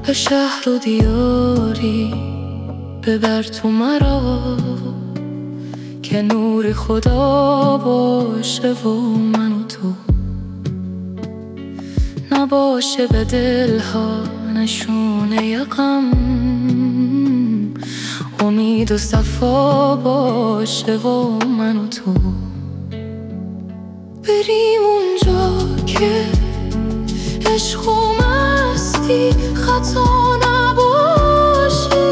به شهر و دیاری ببر تو مرا، که نور خدا باشه و من و تو، نباشه به دلها نشونه غم، امید و صفا باشه و من و تو، بریم اونجا که عشق و مستی خطا نباشه،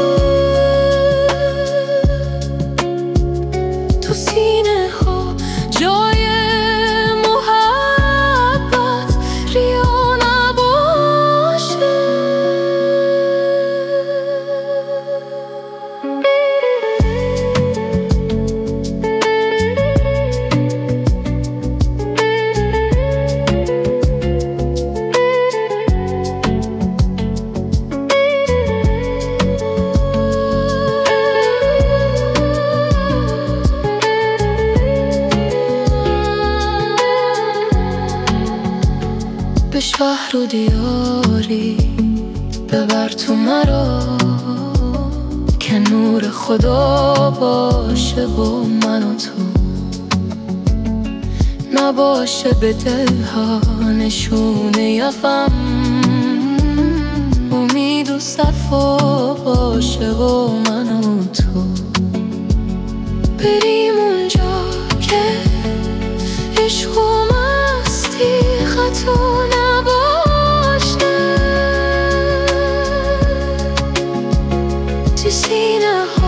تو سینه ها جای محبت ریا نباشه. به شهر و دیاری ببر تو مرا، که نور خدا باشه و من و تو، نباشه به دلها نشونه غم، امید و صفا باشه و من و تو، بریم اونجا که عشق و مستی خطا نباشه، تو سینه ها